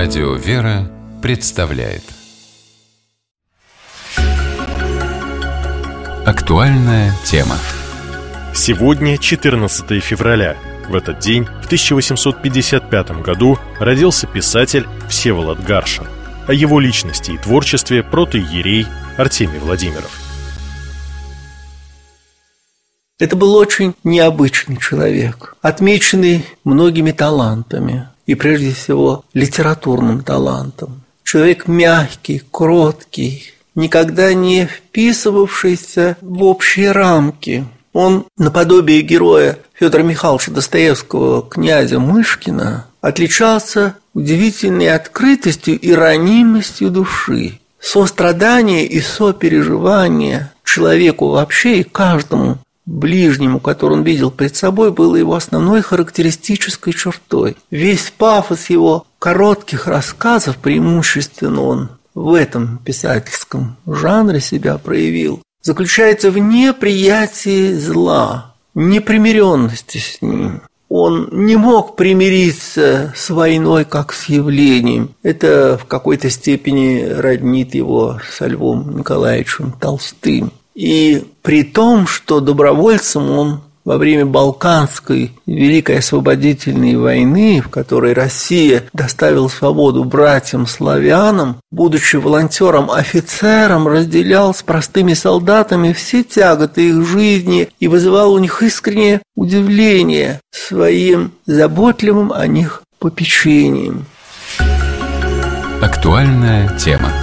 Радио «Вера» представляет актуальная тема. Сегодня 14 февраля. В этот день, в 1855 году, родился писатель Всеволод Гаршин. О его личности и творчестве протоиерей Артемий Владимиров. Это был очень необычный человек, отмеченный многими талантами, и прежде всего литературным талантом. Человек мягкий, кроткий, никогда не вписывавшийся в общие рамки. Он, наподобие героя Федора Михайловича Достоевского, князя Мышкина, отличался удивительной открытостью и ранимостью души. Сострадание и сопереживание человеку вообще и каждому ближнему, который он видел перед собой, было его основной характеристической чертой. Весь пафос его коротких рассказов, преимущественно он в этом писательском жанре себя проявил, заключается в неприятии зла, непримиренности с ним. Он не мог примириться с войной как с явлением. Это в какой-то степени роднит его со Львом Николаевичем Толстым. И при том, что добровольцем он во время Балканской Великой освободительной войны, в которой Россия доставила свободу братьям-славянам, будучи волонтером-офицером, разделял с простыми солдатами все тяготы их жизни и вызывал у них искреннее удивление своим заботливым о них попечением. Актуальная тема.